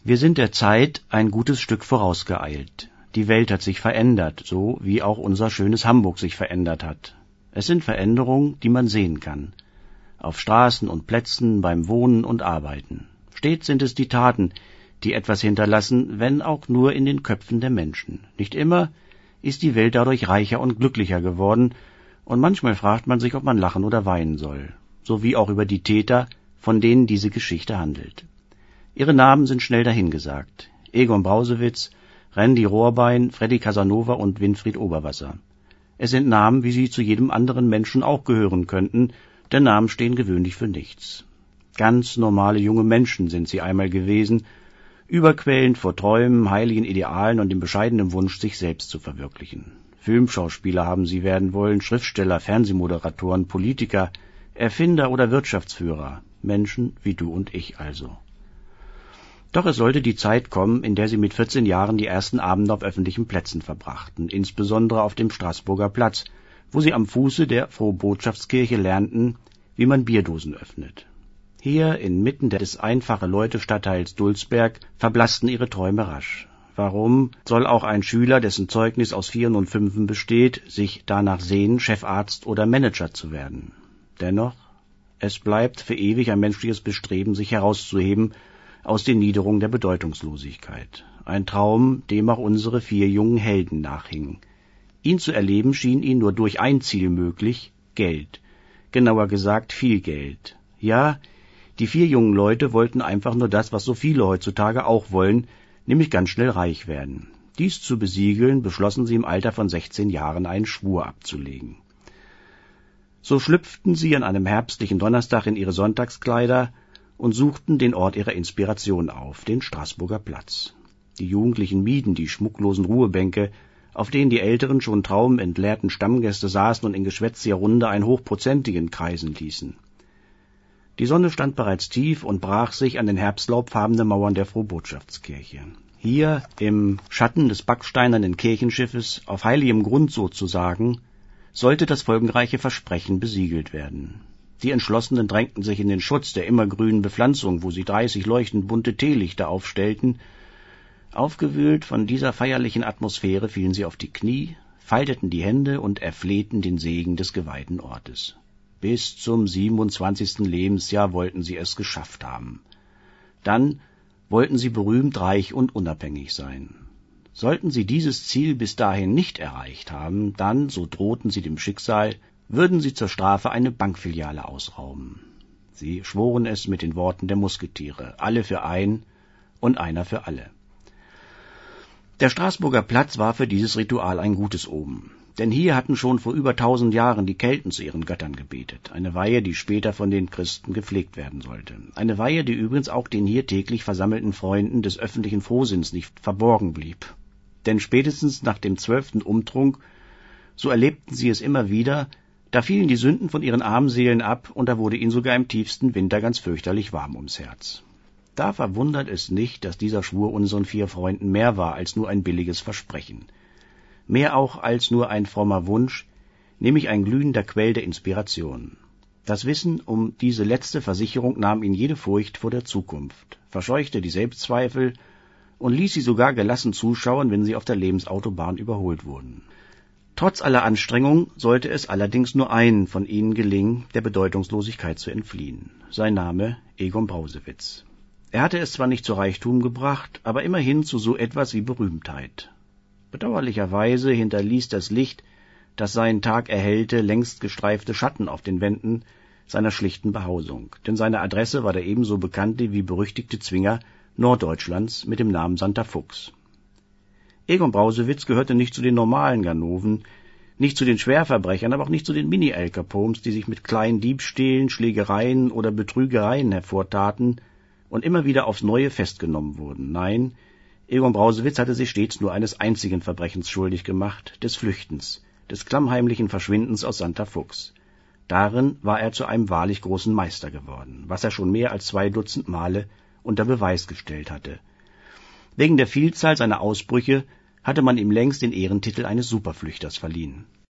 Wir sind der Zeit ein gutes Stück vorausgeeilt. Die Welt hat sich verändert, so wie auch unser schönes Hamburg sich verändert hat. Es sind Veränderungen, die man sehen kann. Auf Straßen und Plätzen, beim Wohnen und Arbeiten. Stets sind es die Taten, die etwas hinterlassen, wenn auch nur in den Köpfen der Menschen. Nicht immer ist die Welt dadurch reicher und glücklicher geworden, und manchmal fragt man sich, ob man lachen oder weinen soll, so wie auch über die Täter, von denen diese Geschichte handelt. Ihre Namen sind schnell dahingesagt. Egon Brausewitz, Randy Rohrbein, Freddy Casanova und Winfried Oberwasser. Es sind Namen, wie sie zu jedem anderen Menschen auch gehören könnten, denn Namen stehen gewöhnlich für nichts. Ganz normale junge Menschen sind sie einmal gewesen, überquellend vor Träumen, heiligen Idealen und dem bescheidenen Wunsch, sich selbst zu verwirklichen. Filmschauspieler haben sie werden wollen, Schriftsteller, Fernsehmoderatoren, Politiker, Erfinder oder Wirtschaftsführer. Menschen wie du und ich also. Doch es sollte die Zeit kommen, in der sie mit 14 Jahren die ersten Abende auf öffentlichen Plätzen verbrachten, insbesondere auf dem Straßburger Platz, wo sie am Fuße der Frohbotschaftskirche lernten, wie man Bierdosen öffnet. Hier, inmitten des einfachen Leute-Stadtteils Dulsberg, verblassten ihre Träume rasch. Warum soll auch ein Schüler, dessen Zeugnis aus 4 und 5 besteht, sich danach sehnen, Chefarzt oder Manager zu werden? Dennoch, es bleibt für ewig ein menschliches Bestreben, sich herauszuheben aus den Niederungen der Bedeutungslosigkeit. Ein Traum, dem auch unsere 4 jungen Helden nachhingen. Ihn zu erleben schien ihnen nur durch ein Ziel möglich: Geld. Genauer gesagt, viel Geld. Ja, die 4 jungen Leute wollten einfach nur das, was so viele heutzutage auch wollen, nämlich ganz schnell reich werden. Dies zu besiegeln, beschlossen sie im Alter von 16 Jahren einen Schwur abzulegen. So schlüpften sie an einem herbstlichen Donnerstag in ihre Sonntagskleider und suchten den Ort ihrer Inspiration auf, den Straßburger Platz. Die Jugendlichen mieden die schmucklosen Ruhebänke, auf denen die älteren, schon traumentleerten Stammgäste saßen und in geschwätziger Runde einen Hochprozentigen kreisen ließen. Die Sonne stand bereits tief und brach sich an den herbstlaubfarbenen Mauern der Frohbotschaftskirche. Hier, im Schatten des backsteinernen Kirchenschiffes, auf heiligem Grund sozusagen, sollte das folgenreiche Versprechen besiegelt werden. Die Entschlossenen drängten sich in den Schutz der immergrünen Bepflanzung, wo sie 30 leuchtend bunte Teelichter aufstellten. Aufgewühlt von dieser feierlichen Atmosphäre fielen sie auf die Knie, falteten die Hände und erflehten den Segen des geweihten Ortes. Bis zum 27. Lebensjahr wollten sie es geschafft haben. Dann wollten sie berühmt, reich und unabhängig sein. Sollten sie dieses Ziel bis dahin nicht erreicht haben, dann, so drohten sie dem Schicksal, würden sie zur Strafe eine Bankfiliale ausrauben. Sie schworen es mit den Worten der Musketiere: alle für ein und einer für alle. Der Straßburger Platz war für dieses Ritual ein gutes Omen. Denn hier hatten schon vor über 1000 Jahren die Kelten zu ihren Göttern gebetet. Eine Weihe, die später von den Christen gepflegt werden sollte. Eine Weihe, die übrigens auch den hier täglich versammelten Freunden des öffentlichen Frohsinns nicht verborgen blieb. Denn spätestens nach dem 12. Umtrunk, so erlebten sie es immer wieder, da fielen die Sünden von ihren armen Seelen ab, und da wurde ihnen sogar im tiefsten Winter ganz fürchterlich warm ums Herz. Da verwundert es nicht, dass dieser Schwur unseren 4 Freunden mehr war als nur ein billiges Versprechen. Mehr auch als nur ein frommer Wunsch, nämlich ein glühender Quell der Inspiration. Das Wissen um diese letzte Versicherung nahm ihn jede Furcht vor der Zukunft, verscheuchte die Selbstzweifel und ließ sie sogar gelassen zuschauen, wenn sie auf der Lebensautobahn überholt wurden. Trotz aller Anstrengung sollte es allerdings nur einen von ihnen gelingen, der Bedeutungslosigkeit zu entfliehen. Sein Name Egon Brausewitz. Er hatte es zwar nicht zu Reichtum gebracht, aber immerhin zu so etwas wie Berühmtheit. Bedauerlicherweise hinterließ das Licht, das seinen Tag erhellte, längst gestreifte Schatten auf den Wänden seiner schlichten Behausung, denn seine Adresse war der ebenso bekannte wie berüchtigte Zwinger Norddeutschlands mit dem Namen Santa Fuchs. Egon Brausewitz gehörte nicht zu den normalen Ganoven, nicht zu den Schwerverbrechern, aber auch nicht zu den Mini-Al Capones, die sich mit kleinen Diebstählen, Schlägereien oder Betrügereien hervortaten und immer wieder aufs Neue festgenommen wurden. Nein, Egon Brausewitz hatte sich stets nur eines einzigen Verbrechens schuldig gemacht, des Flüchtens, des klammheimlichen Verschwindens aus Santa Fuchs. Darin war er zu einem wahrlich großen Meister geworden, was er schon mehr als 2 Dutzend Male unter Beweis gestellt hatte. Wegen der Vielzahl seiner Ausbrüche hatte man ihm längst den Ehrentitel eines Superflüchters verliehen.